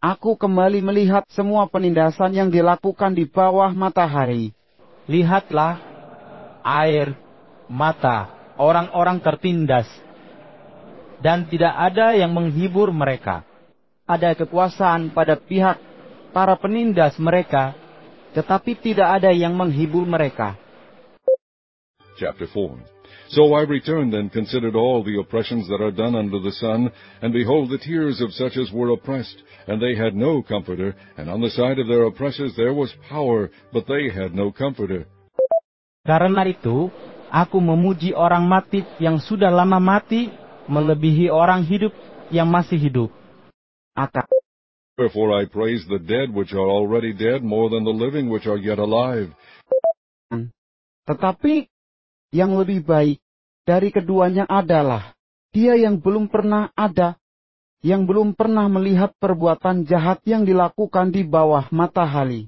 aku kembali melihat semua penindasan yang dilakukan di bawah matahari. Lihatlah, air, mata, orang-orang tertindas, dan tidak ada yang menghibur mereka. Ada kekuasaan pada pihak para penindas mereka, tetapi tidak ada yang menghibur mereka. Chapter 4. So I returned and considered all the oppressions that are done under the sun, and behold the tears of such as were oppressed, and they had no comforter, and on the side of their oppressors there was power, but they had no comforter. Karena itu, aku memuji orang mati yang sudah lama mati, melebihi orang hidup yang masih hidup. Wherefore I praise the dead which are already dead more than the living which are yet alive. Tetapi yang lebih baik dari keduanya adalah dia yang belum pernah ada, yang belum pernah melihat perbuatan jahat yang dilakukan di bawah matahari.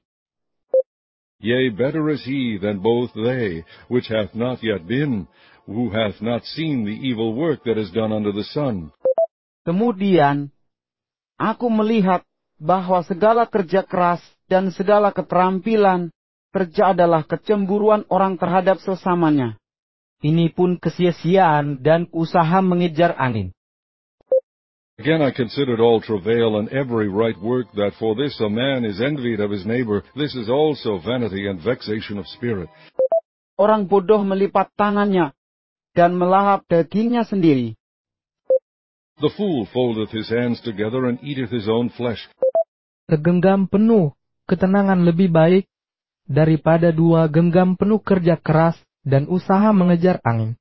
Yea, better is he than both they, which hath not yet been, who hath not seen the evil work that is done under the sun. Kemudian, aku melihat bahwa segala kerja keras dan segala keterampilan kerja adalah kecemburuan orang terhadap sesamanya. Ini pun kesia-siaan dan usaha mengejar angin. Again I considered all travail and every right work, that for this a man is envied of his neighbor. This is also vanity and vexation of spirit. Orang bodoh melipat tangannya dan melahap dagingnya sendiri. The fool foldeth his hands together and eateth his own flesh. Segenggam penuh ketenangan lebih baik daripada 2 genggam penuh kerja keras dan usaha mengejar angin.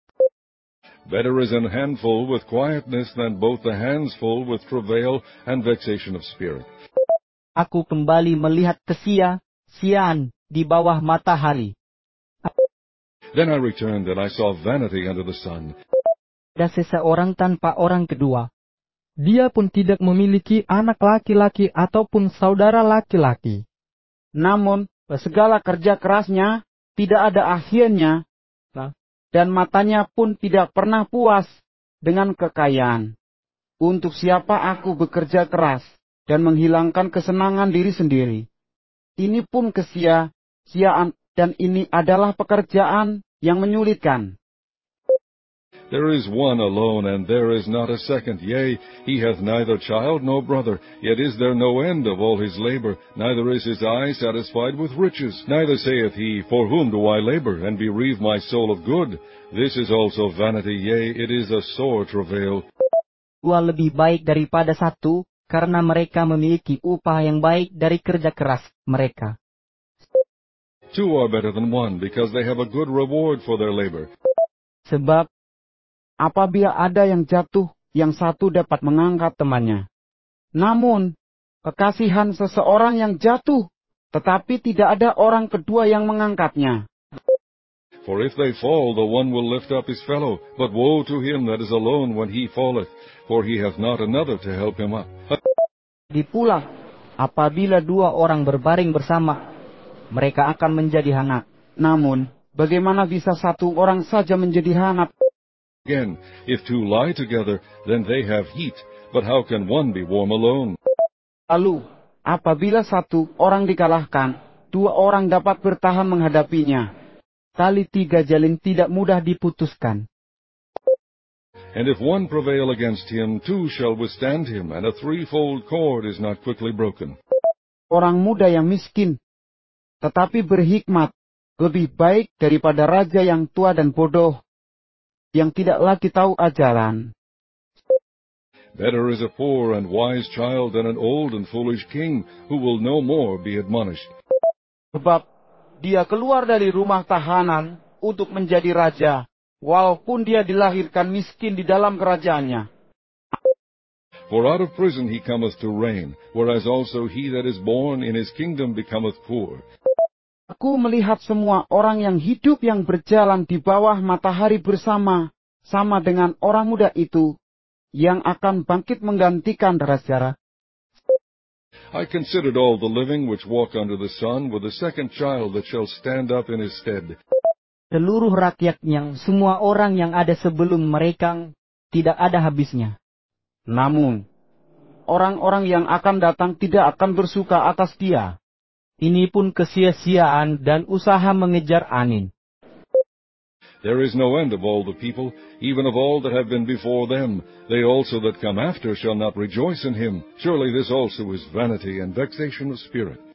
Better is an handful with quietness than both the hands full with travail and vexation of spirit. Aku kembali melihat kesia-siaan di bawah matahari. Then I returned and I saw vanity under the sun. Ada seseorang tanpa orang kedua. Dia pun tidak memiliki anak laki-laki ataupun saudara laki-laki. Namun, segala kerja kerasnya tidak ada akhirnya, dan matanya pun tidak pernah puas dengan kekayaan. Untuk siapa aku bekerja keras dan menghilangkan kesenangan diri sendiri. Ini pun kesia-siaan, dan ini adalah pekerjaan yang menyulitkan. There is one alone, and there is not a second. Yea, he hath neither child nor brother, yet is there no end of all his labor. Neither is his eye satisfied with riches. Neither saith he, For whom do I labor, and bereave my soul of good? This is also vanity, yea, it is a sore travail. 2 lebih baik daripada 1, karena mereka memiliki upah yang baik dari kerja keras mereka. 2 are better than 1, because they have a good reward for their labor. Sebab, apabila ada yang jatuh, yang satu dapat mengangkat temannya. Namun, kekasihan seseorang yang jatuh, tetapi tidak ada orang kedua yang mengangkatnya. For if they fall, the one will lift up his fellow. But woe to him that is alone when he falleth, for he hath not another to help him up. Pula, apabila 2 orang berbaring bersama, mereka akan menjadi hangat. Namun, bagaimana bisa 1 orang saja menjadi hangat? Again, if 2 lie together, then they have heat. But how can one be warm alone? Lalu, apabila 1 orang dikalahkan, 2 orang dapat bertahan menghadapinya. Tali 3 jalin tidak mudah diputuskan. And if one prevail against him, 2 shall withstand him, and a threefold cord is not quickly broken. Orang muda yang miskin, tetapi berhikmat, lebih baik daripada raja yang tua dan bodoh, yang tidak lagi tahu ajaran. Better is a poor and wise child than an old and foolish king, who will no more be admonished. Sebab dia keluar dari rumah tahanan untuk menjadi raja, walaupun dia dilahirkan miskin di dalam kerajaannya. For out of prison he cometh to reign, whereas also he that is born in his kingdom becometh poor. Aku melihat semua orang yang hidup yang berjalan di bawah matahari sama dengan orang muda itu, yang akan bangkit menggantikan raja. I considered all the living which walk under the sun, with a second child that shall stand up in his stead. Seluruh rakyat yang semua orang yang ada sebelum mereka tidak ada habisnya. Namun, orang-orang yang akan datang tidak akan bersuka atas dia. Ini pun kesia-siaan dan usaha mengejar angin. There is no end of all the people, even of all that have been before them. They also that come after shall not rejoice in him. Surely this also is vanity and vexation of spirit.